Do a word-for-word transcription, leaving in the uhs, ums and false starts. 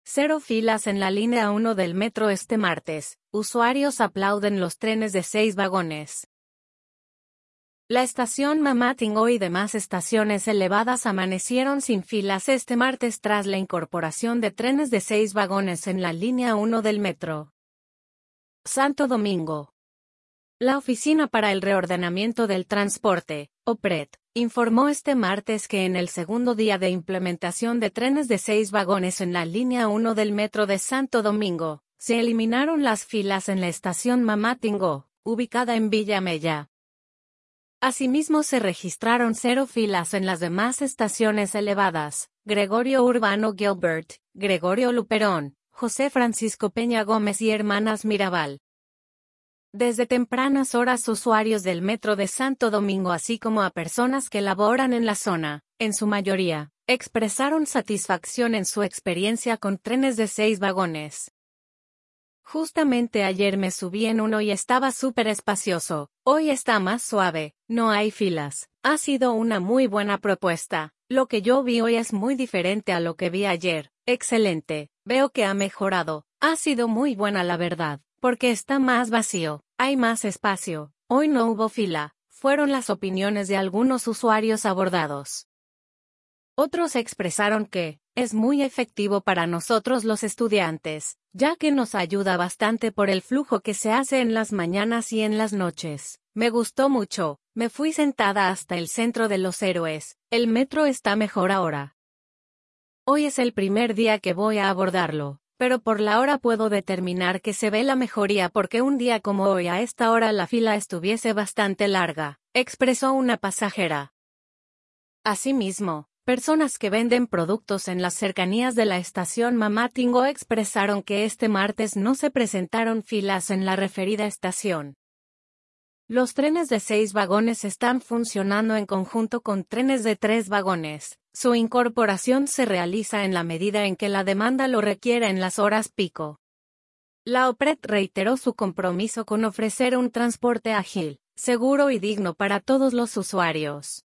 Cero filas en la línea uno del metro este martes. Usuarios aplauden los trenes de seis vagones. La estación Mamatingo y demás estaciones elevadas amanecieron sin filas este martes tras la incorporación de trenes de seis vagones en la línea uno del metro. Santo Domingo. La Oficina para el Reordenamiento del Transporte, O P R E T, informó este martes que en el segundo día de implementación de trenes de seis vagones en la línea uno del metro de Santo Domingo, se eliminaron las filas en la estación Mamatingo, ubicada en Villa Mella. Asimismo se registraron cero filas en las demás estaciones elevadas: Gregorio Urbano Gilbert, Gregorio Luperón, José Francisco Peña Gómez y Hermanas Mirabal. Desde tempranas horas usuarios del metro de Santo Domingo así como a personas que laboran en la zona, en su mayoría, expresaron satisfacción en su experiencia con trenes de seis vagones. Justamente ayer me subí en uno y estaba súper espacioso, hoy está más suave, no hay filas, ha sido una muy buena propuesta, lo que yo vi hoy es muy diferente a lo que vi ayer, excelente, veo que ha mejorado, ha sido muy buena la verdad, porque está más vacío, hay más espacio, hoy no hubo fila, fueron las opiniones de algunos usuarios abordados. Otros expresaron que es muy efectivo para nosotros los estudiantes, ya que nos ayuda bastante por el flujo que se hace en las mañanas y en las noches. Me gustó mucho, me fui sentada hasta el centro de Los Héroes, el metro está mejor ahora. Hoy es el primer día que voy a abordarlo, pero por la hora puedo determinar que se ve la mejoría porque un día como hoy a esta hora la fila estuviese bastante larga, expresó una pasajera. Asimismo, personas que venden productos en las cercanías de la estación Mamatingo expresaron que este martes no se presentaron filas en la referida estación. Los trenes de seis vagones están funcionando en conjunto con trenes de tres vagones. Su incorporación se realiza en la medida en que la demanda lo requiere en las horas pico. La O P R E T reiteró su compromiso con ofrecer un transporte ágil, seguro y digno para todos los usuarios.